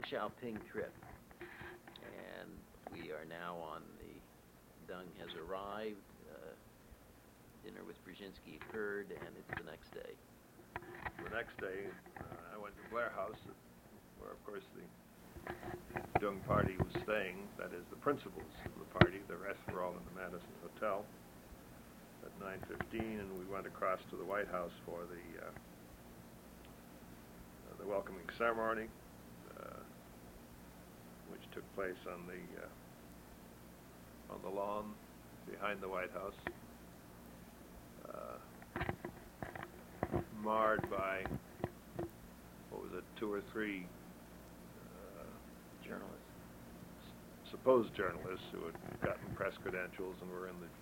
Xiaoping trip, and we are now on the Deng has arrived. Dinner with Brzezinski occurred, and it's the next day. The next day, I went to Blair House, where, of course, the Deng party was staying. That is, the principals of the party. The rest were all in the Madison Hotel at 9:15, and we went across to the White House for the welcoming ceremony, which took place on the lawn behind the White House, marred by, what was it, 2 or 3 Journalists. supposed journalists who had gotten press credentials and were in the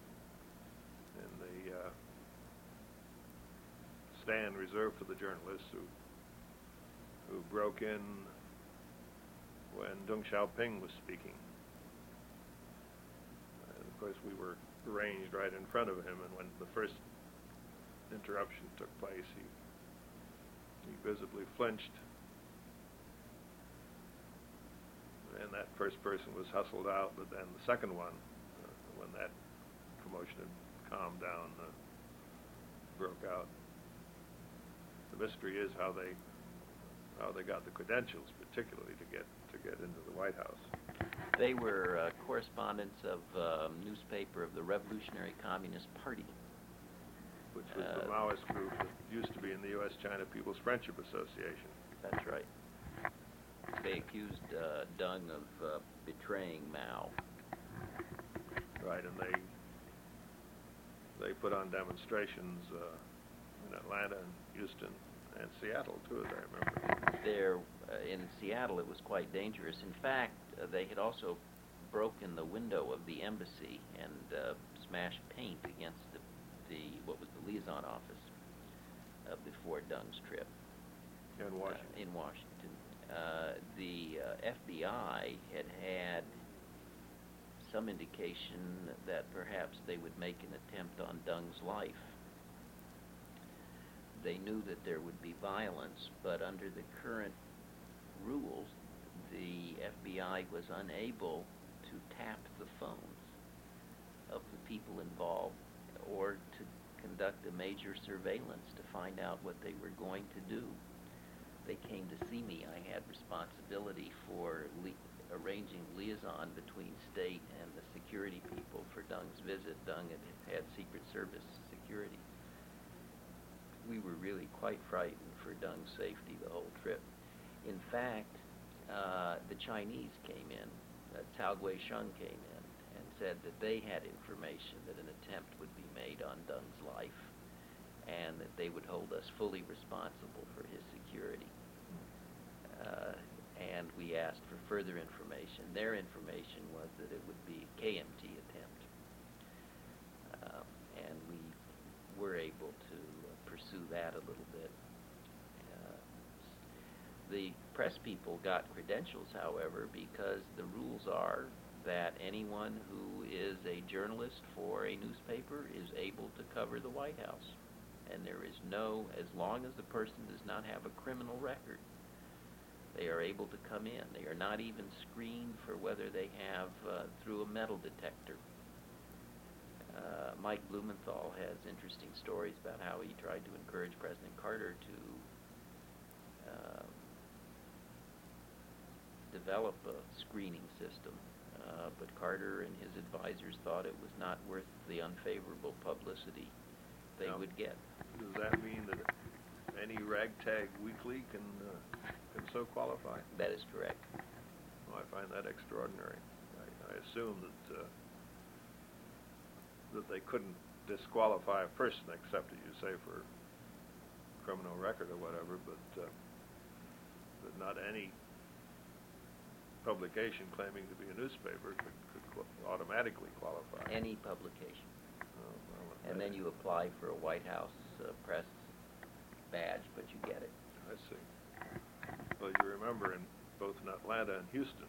stand reserved for the journalists who broke in when Deng Xiaoping was speaking. And of course, we were arranged right in front of him, and when the first interruption took place, he visibly flinched, and that first person was hustled out. But then the second one, when that commotion had calmed down, broke out. The mystery is how they got the credentials, particularly to get into the White House. They were correspondents of a newspaper of the Revolutionary Communist Party, Which was the Maoist group that used to be in the U.S.-China People's Friendship Association. That's right. They accused Deng of betraying Mao. Right, and they put on demonstrations in Atlanta and Houston and Seattle, too, as I remember. There, in Seattle, it was quite dangerous. In fact, they had also broken the window of the embassy and smashed paint against what was the liaison office before Deng's trip. In Washington. In Washington. The FBI had some indication that perhaps they would make an attempt on Deng's life. They knew that there would be violence, but under the current rules, the FBI was unable to tap the phones of the people involved or to conduct a major surveillance to find out what they were going to do. They came to see me. I had responsibility for arranging liaison between state and the security people for Deng's visit. Deng had Secret Service security. We were really quite frightened for Deng's safety the whole trip. In fact, the Chinese came in, Cao Guisheng came in and said that they had information that an attempt would be made on Deng's life and that they would hold us fully responsible for his security. And we asked for further information. Their information was that it would be a KMT attempt. And we were able to pursue that a little bit. The press people got credentials, however, because the rules are that anyone who is a journalist for a newspaper is able to cover the White House. And there is no, as long as the person does not have a criminal record, they are able to come in. They are not even screened for whether they have through a metal detector. Mike Blumenthal has interesting stories about how he tried to encourage President Carter to develop a screening system, but Carter and his advisors thought it was not worth the unfavorable publicity they would get. Does that mean that any ragtag weekly can so qualify? That is correct. Well, I find that extraordinary. I assume that they couldn't disqualify a person except, as you say, for criminal record or whatever, but not any publication claiming to be a newspaper could automatically qualify. Any publication. And then you apply for a White House press badge, but you get it. I see. Well, you remember in both in Atlanta and Houston,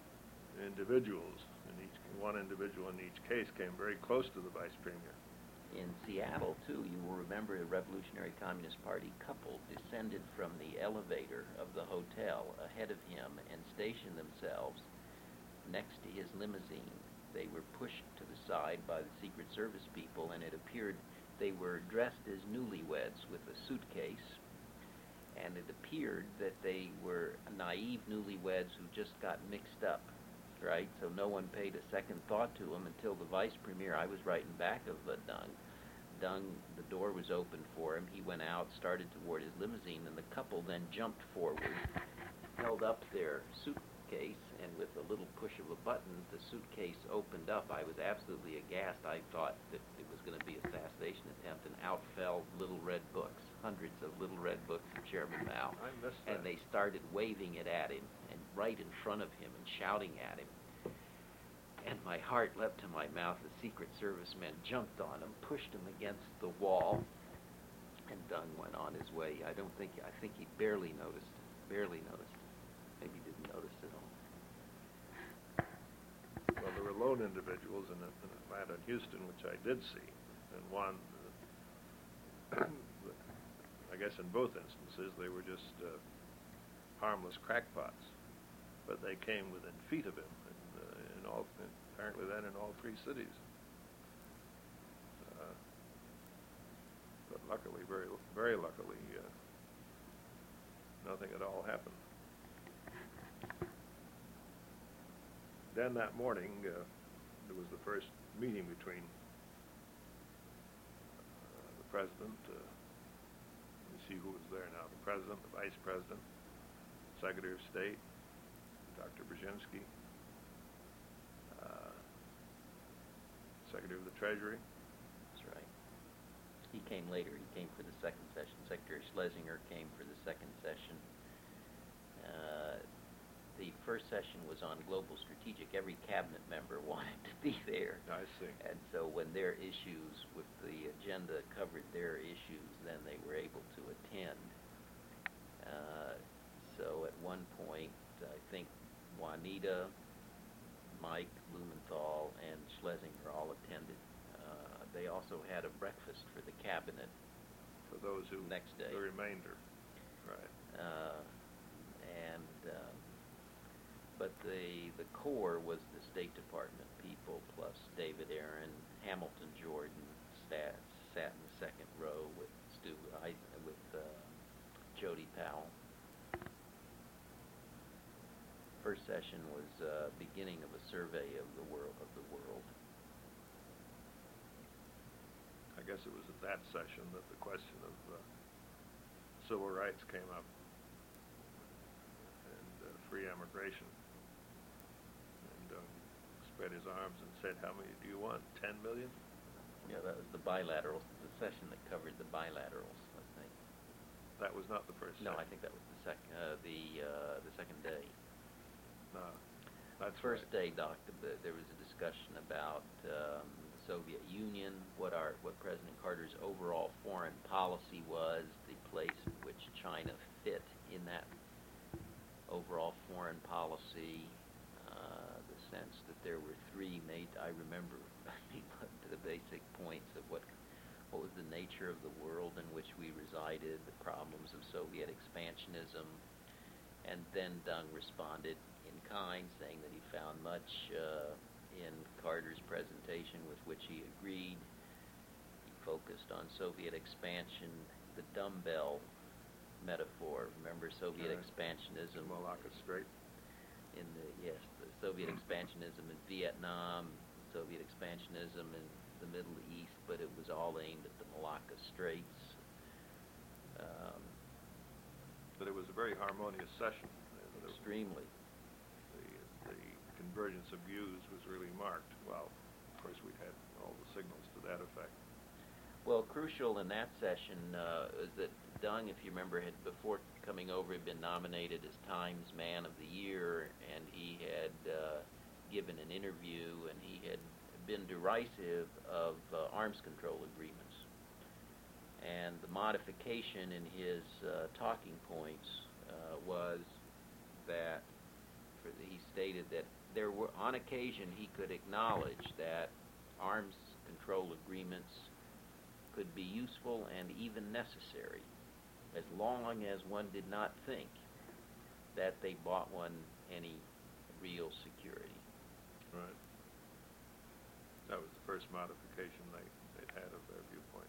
individuals, one individual in each case came very close to the vice premier. In Seattle, too, you will remember the Revolutionary Communist Party couple descended from the elevator of the hotel ahead of him and stationed themselves next to his limousine. They were pushed to the side by the Secret Service people, and it appeared they were dressed as newlyweds with a suitcase, and it appeared that they were naive newlyweds who just got mixed up, right? So no one paid a second thought to them until the vice premier. I was right in back of Dung. Dung, the door was open for him. He went out, started toward his limousine, and the couple then jumped forward, held up their suitcase, and with a little push of a button, the suitcase opened up. I was absolutely aghast. I thought that it was going to be an assassination attempt, and out fell little red books, hundreds of little red books of Chairman Mao. I missed that. And they started waving it at him, and right in front of him, and shouting at him. And my heart leapt to my mouth. The Secret Service men jumped on him, pushed him against the wall, and Dung went on his way. I think he barely noticed. Maybe didn't notice at all. Well, there were lone individuals in Atlanta and Houston, which I did see, and one, I guess in both instances, they were just harmless crackpots, but they came within feet of him, apparently then in all three cities. But luckily, very, very luckily, nothing at all happened. Then that morning, there was the first meeting between the president, let me see who was there now, the president, the vice president, Secretary of State, Dr. Brzezinski, Secretary of the Treasury. That's right. He came later. He came for the second session. Secretary Schlesinger came for the second session. The first session was on global strategic. Every cabinet member wanted to be there. I see. And so when their issues with the agenda covered their issues, then they were able to attend. So at one point, I think Juanita, Mike Blumenthal, and Schlesinger all attended. They also had a breakfast for the cabinet For those who, next day. the remainder, right. But the core was the State Department people, plus David Aaron, Hamilton Jordan sat in the second row with Jody Powell. First session was beginning of a survey of the world. I guess it was at that session that the question of civil rights came up and free emigration. And spread his arms and said, "How many do you want? 10 million?" Yeah, that was the bilaterals, the session that covered the bilaterals, I think. That was not the first No, session. I think that was the second day. No, that's First right. day, there was a discussion about the Soviet Union, what President Carter's overall foreign policy was, the place in which China fit in that overall foreign policy, the sense that there were three I remember the basic points of what was the nature of the world in which we resided, the problems of Soviet expansionism, and then Dung responded in kind, saying that he found much in Carter's presentation with which he agreed. He focused on Soviet expansion, the dumbbell metaphor. Remember Soviet expansionism? Malacca Strait. The Soviet expansionism in Vietnam, Soviet expansionism in the Middle East, but it was all aimed at the Malacca Straits. But it was a very harmonious session. Extremely. The convergence of views was really marked. Well, of course, we had all the signals to that effect. Well, crucial in that session is that Dung, if you remember, had before coming over had been nominated as Times Man of the Year, and he had given an interview, and he had been derisive of arms control agreements. And the modification in his talking points was that he stated that there were, on occasion, he could acknowledge that arms control agreements could be useful and even necessary, as long as one did not think that they bought one any real security. Right. That was the first modification they had of their viewpoint.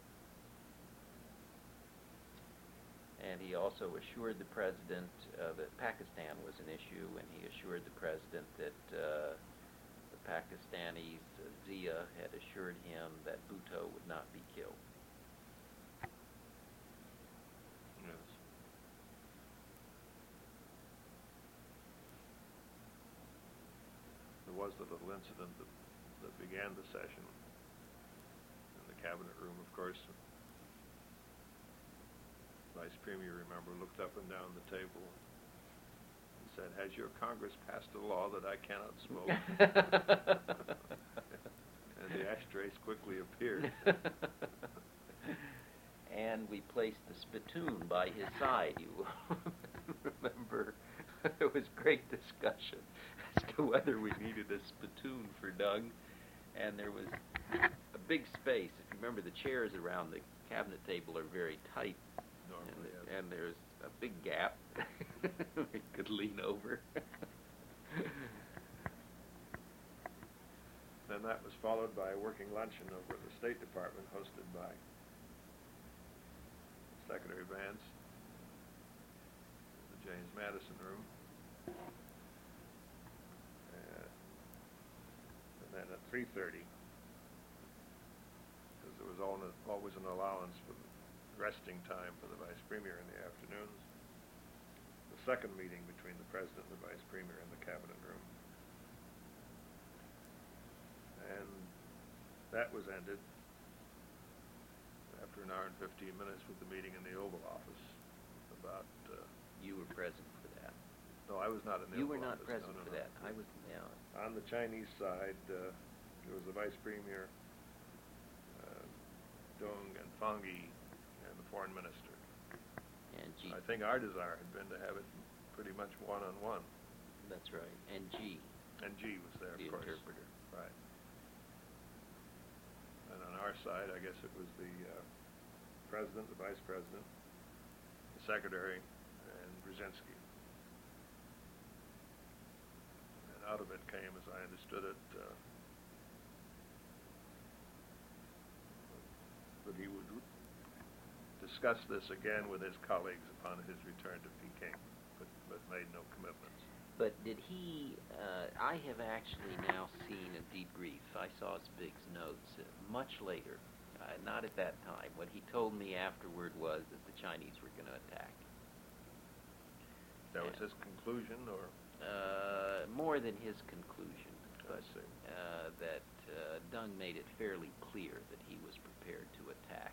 And he also assured the president that Pakistan was an issue, and he assured the president that the Pakistanis, Zia, had assured him that Bhutto would not be killed. Yes. There was the little incident that began the session in the cabinet room, of course. Vice Premier, remember, looked up and down the table and said, "Has your Congress passed a law that I cannot smoke?" And the ashtrays quickly appeared. And we placed the spittoon by his side. You remember, there was great discussion as to whether we needed a spittoon for Doug, and there was a big space. If you remember, the chairs around the cabinet table are very tight. Normally, yes. And there's a big gap we could lean over. Then that was followed by a working luncheon over at the State Department, hosted by Secretary Vance, in the James Madison room. And then at 3:30, because there was always an allowance for resting time for the Vice Premier in the afternoons, the second meeting between the President and the Vice Premier in the Cabinet room. And that was ended after an hour and 15 minutes with the meeting in the Oval Office. About You were present for that. no, I was not in the You Oval were not Office. present No, for no. that. I was, yeah. On the Chinese side, there was the Vice Premier, Dong and Fangi, and the Foreign Minister. And G. I think our desire had been to have it pretty much one-on-one. That's right. And G. And G was there, The of course. interpreter. Right. And on our side, I guess it was the President, the Vice President, the Secretary, and Brzezinski. And out of it came, as I understood it, that he would discuss this again with his colleagues upon his return to Peking, but made no commitments. But did he, I have actually now seen a debrief. I saw Spig's notes much later, not at that time. What he told me afterward was that the Chinese were going to attack. That was his conclusion, or? More than his conclusion, I but see. that Deng made it fairly clear that he was prepared to attack.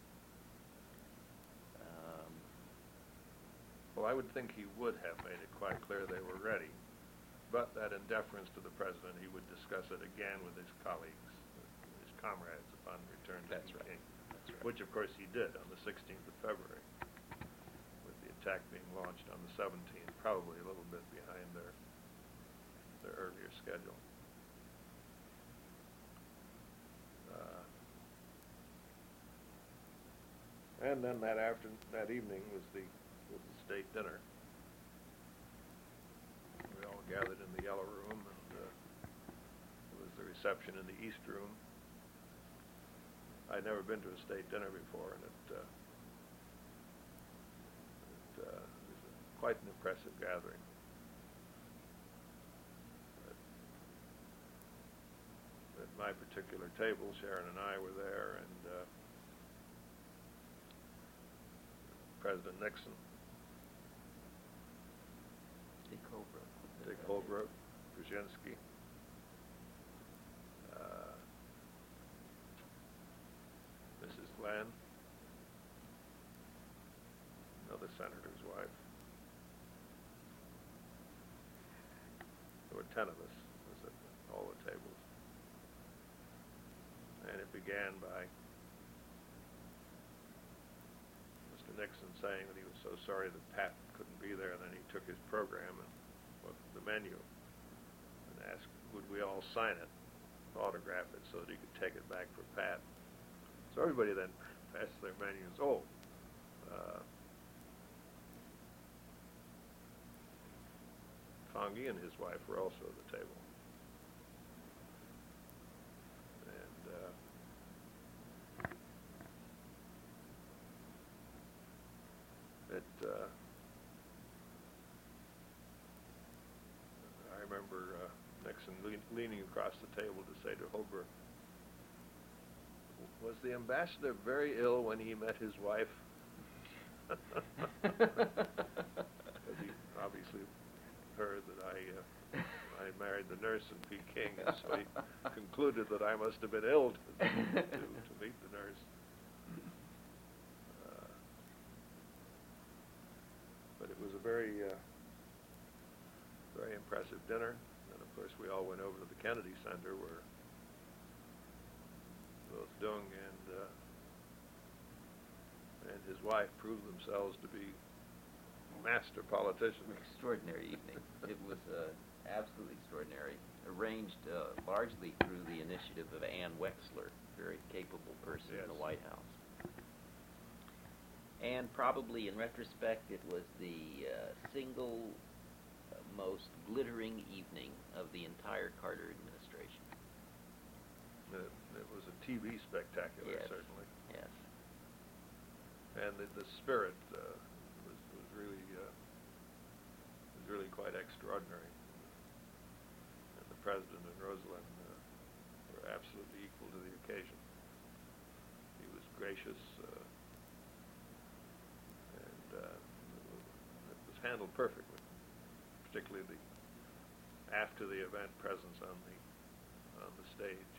Well, I would think he would have made it quite clear they were ready, but that in deference to the President, he would discuss it again with his colleagues, his comrades, upon return to That's Peking. right. That's right. Which, of course, he did on the 16th of February, with the attack being launched on the 17th, probably a little bit behind their earlier schedule. And then that evening was the state dinner. We all gathered in the Yellow Room, and it was the reception in the East Room. I'd never been to a state dinner before, and it was quite an impressive gathering. At my particular table, Sharon and I were there, and President Nixon, Dick Holbrooke, Brzezinski, Mrs. Glenn, another senator's wife. There were 10 of us at all the tables. And it began by Mr. Nixon saying that he was so sorry that Pat couldn't be there, and then he took his program and looked at the menu and asked, would we all sign it, autograph it, so that he could take it back for Pat. So everybody then pass their menus. Oh, Fong Yi and his wife were also at the table. And I remember Nixon leaning across the table to say to Holbrooke, "Was the ambassador very ill when he met his wife?" Because he obviously heard that I had married the nurse in Peking, and so he concluded that I must have been ill to meet the nurse. But it was a very very impressive dinner, and of course we all went over to the Kennedy Center where both Deng and his wife proved themselves to be master politicians. Extraordinary evening. It was absolutely extraordinary. Arranged largely through the initiative of Ann Wexler, very capable person Yes. in the White House. And probably in retrospect, it was the single most glittering evening of the entire Carter administration. It was a TV spectacular, Yes. certainly. Yes. And the spirit was really quite extraordinary. And the President and Rosalind were absolutely equal to the occasion. He was gracious, and it was handled perfectly, particularly the after the event presence on the stage.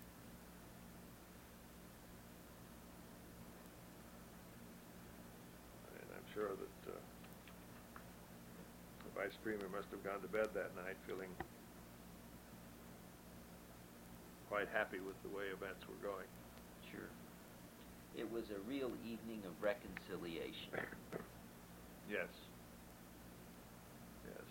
And I'm sure that the Vice Premier must have gone to bed that night feeling quite happy with the way events were going. Sure. It was a real evening of reconciliation. Yes. Yes.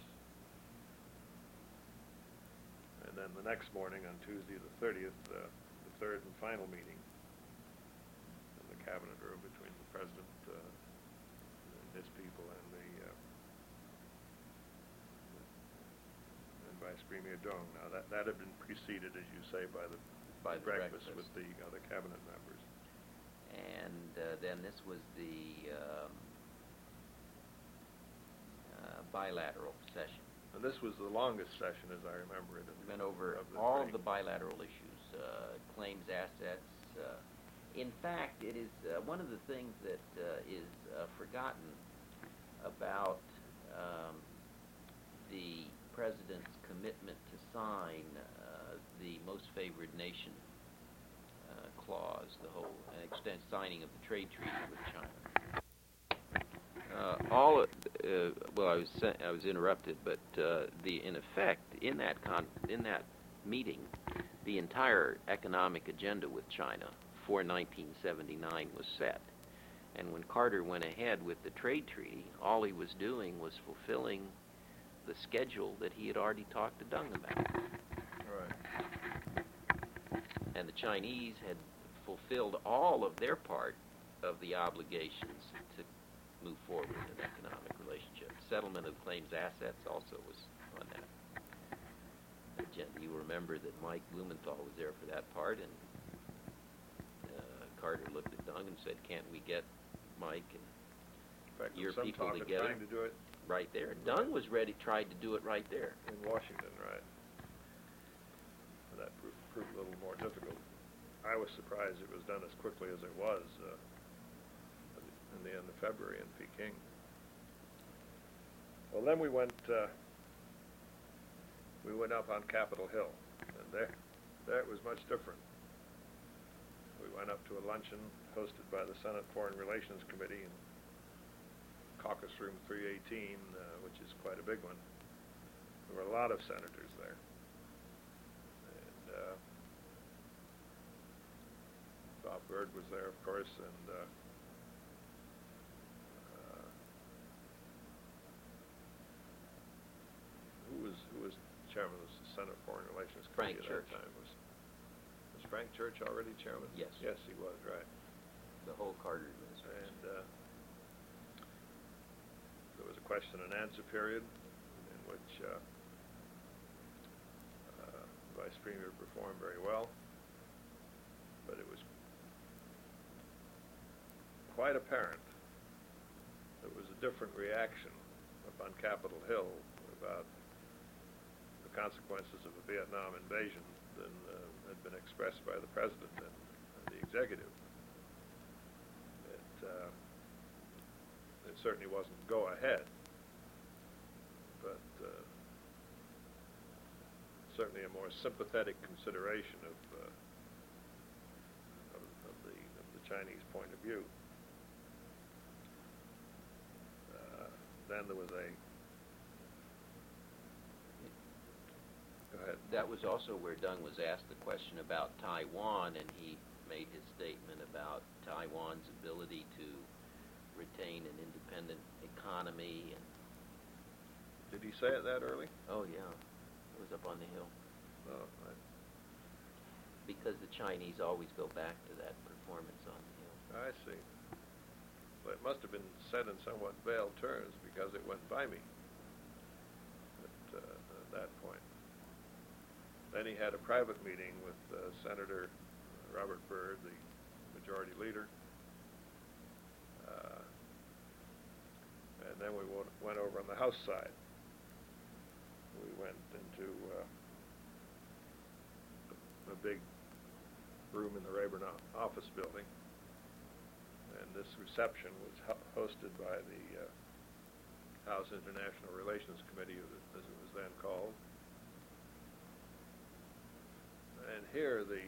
And then the next morning, on Tuesday the 30th, the third and final meeting in the cabinet room between the President and his people and Vice Premier Deng. Now that had been preceded, as you say, by the breakfast with the other cabinet members. And then this was the bilateral session. And this was the longest session, as I remember it. We went over of the all three. of the bilateral issues, claims, assets. In fact, it is one of the things that is forgotten about the President's commitment to sign the most favored nation clause, the whole signing of the trade treaty with China. I was interrupted, but in effect, in that meeting, the entire economic agenda with China for 1979 was set. And when Carter went ahead with the trade treaty, all he was doing was fulfilling the schedule that he had already talked to Deng about. Right. And the Chinese had fulfilled all of their part of the obligations to move forward in an economic relationship. Settlement of claims assets also was on that agenda. You remember that Mike Blumenthal was there for that part, and Carter looked at Deng and said, "Can't we get Mike and In fact, there your was some people talk of together trying to do it right there?" Deng was tried to do it right there. in Washington, right? That proved a little more difficult. I was surprised it was done as quickly as it was in the end of February in Peking. Well, then we went up on Capitol Hill, and there it was much different. We went up to a luncheon hosted by the Senate Foreign Relations Committee in Caucus Room 318, which is quite a big one. There were a lot of senators there. And Bob Byrd was there, of course, and who was chairman of the Senate Foreign Relations Committee Frank at Church. that time? Was Frank Church already chairman? Yes. Yes, he was, right. the whole Carter administration. And there was a question and answer period in which Vice Premier performed very well, but it was quite apparent there was a different reaction up on Capitol Hill about the consequences of a Vietnam invasion than had been expressed by the President and the Executive. It certainly wasn't go ahead, but certainly a more sympathetic consideration of the Chinese point of view. Then there was a. Go ahead. That was also where Deng was asked the question about Taiwan, and he made his statement about Taiwan's ability to retain an independent economy. And did he say it that early? oh yeah, it was up on the Hill. Oh, because the Chinese always go back to that performance on the Hill. I see. Well, it must have been said in somewhat veiled terms because it went by me at that point. Then he had a private meeting with Senator Robert Byrd, the majority leader. And then we went over on the House side. We went into a big room in the Rayburn office building, and this reception was hosted by the House International Relations Committee, as it was then called. And here the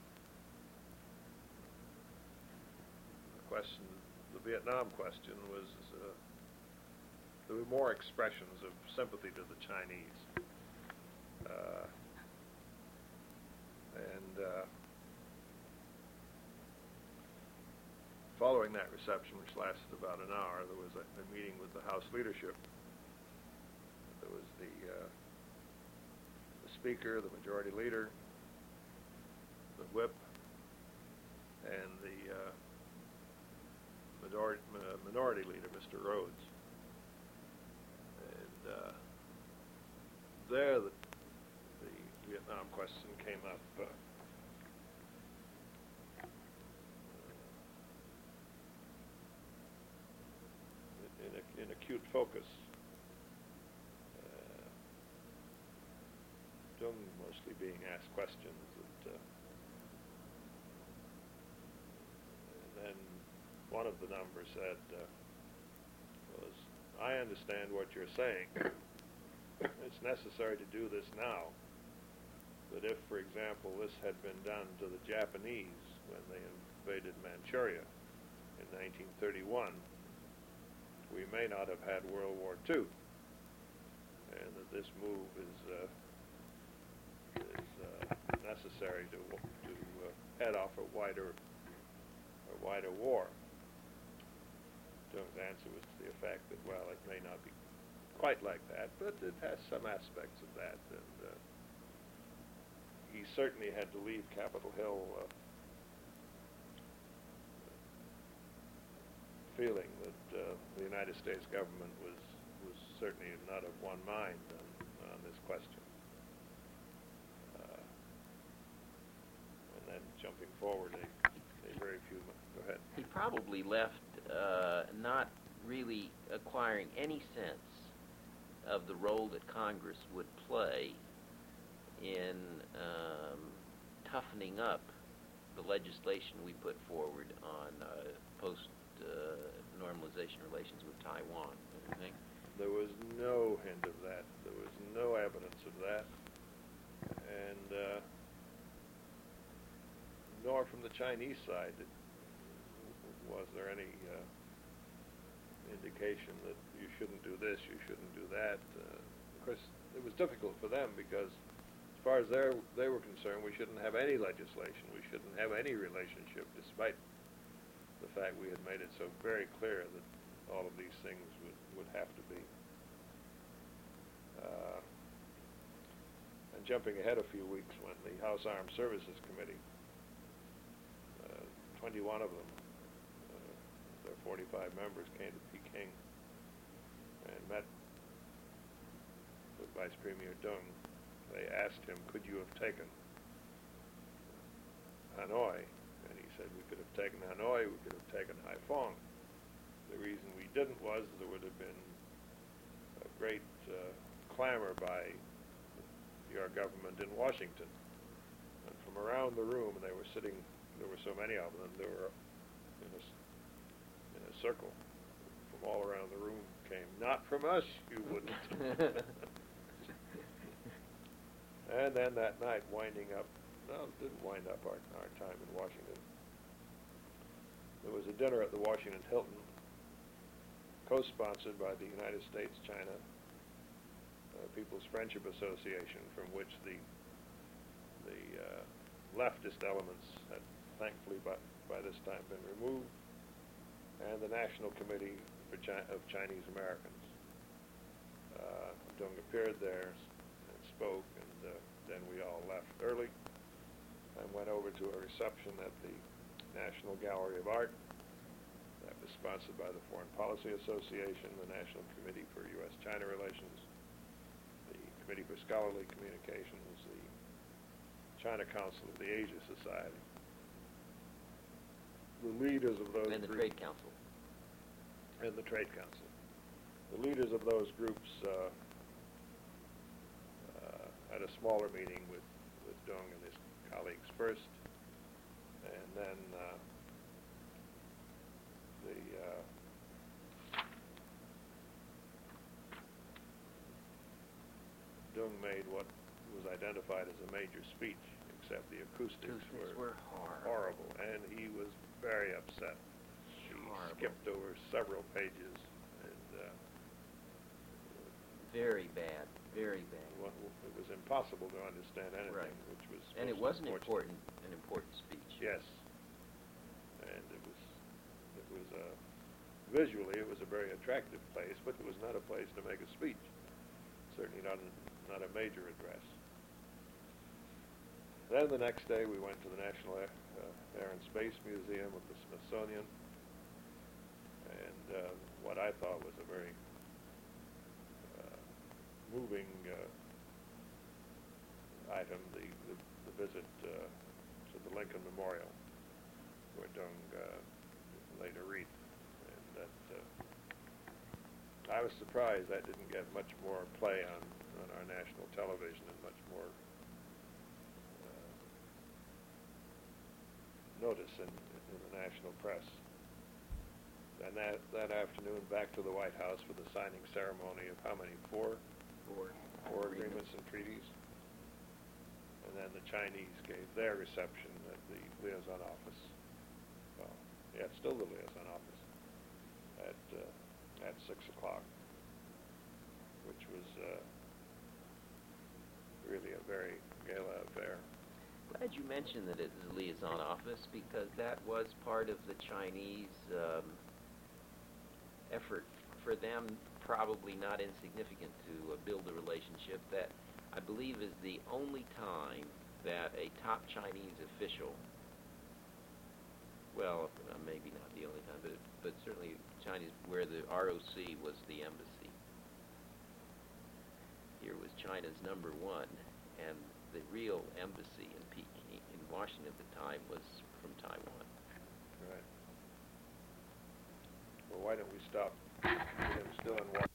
question, the Vietnam question, was there were more expressions of sympathy to the Chinese. Following that reception, which lasted about an hour, there was a meeting with the House leadership. There was the Speaker, the Majority Leader, the Whip, and the Minority Leader, Mr. Rhodes. And there the Vietnam question came up in acute focus. Deng mostly being asked questions that, and then one of the numbers said was, "I understand what you're saying. It's necessary to do this now. But if, for example, this had been done to the Japanese when they invaded Manchuria in 1931, we may not have had World War II, and that this move is necessary to head off a wider war." Deng's answer was to the effect that, well, it may not be quite like that, but it has some aspects of that, and he certainly had to leave Capitol Hill feeling that the United States government was certainly not of one mind on this question. And then jumping forward a very few months. Go ahead. He probably left not really acquiring any sense of the role that Congress would play in toughening up the legislation we put forward on post-normalization relations with Taiwan. Don't you think? There was no hint of that. There was no evidence of that. And nor from the Chinese side was there any indication that you shouldn't do this, you shouldn't do that. Of course, it was difficult for them because as far as they were concerned, we shouldn't have any legislation. We shouldn't have any relationship, despite the fact we had made it so very clear that all of these things would have to be. And jumping ahead a few weeks, when the House Armed Services Committee, 21 of them, 45 members came to Peking and met with Vice Premier Deng. They asked him, could you have taken Hanoi? And he said, we could have taken Hanoi, we could have taken Haiphong. The reason we didn't was there would have been a great clamor by your government in Washington. And from around the room, and they were sitting, there were so many of them, they were in a circle. From all around the room came, not from us, you wouldn't. And then that night, winding up, no, it didn't wind up our time in Washington. There was a dinner at the Washington Hilton, co-sponsored by the United States China People's Friendship Association, from which the leftist elements had thankfully by this time been removed, and the National Committee of Chinese Americans. Deng appeared there and spoke, and then we all left early and went over to a reception at the National Gallery of Art that was sponsored by the Foreign Policy Association, the National Committee for U.S.-China Relations, the Committee for Scholarly Communications, the China Council of the Asia Society. The leaders of those and the Trade Council. And the Trade Council. The leaders of those groups had a smaller meeting with Deng and his colleagues first, and then Deng made what was identified as a major speech, except the acoustics were horrible, and he was very upset. He skipped over several pages, and very bad, very bad. It was impossible to understand anything, right. Which was and it was an important speech. Yes, and it was visually it was a very attractive place, but it was not a place to make a speech. Certainly not a major address. Then the next day we went to the National Air and Space Museum of the Smithsonian, and what I thought was a very moving item, the visit to the Lincoln Memorial, where Deng laid a wreath, and that I was surprised that didn't get much more play on our national television and much more notice in the national press. And that afternoon, back to the White House for the signing ceremony of how many? Four agreements and treaties. And then the Chinese gave their reception at the liaison office. Well, yeah, it's still the liaison office at 6 o'clock, which was really a very gala affair. Glad you mentioned that it was a liaison office, because that was part of the Chinese effort, for them probably not insignificant, to build a relationship that I believe is the only time that a top Chinese official, well, maybe not the only time, but certainly Chinese, where the ROC was the embassy. Here was China's #1, and the real embassy in Peking, in Washington at the time, was from Taiwan. Right. Well, why don't we stop? We're still in Washington.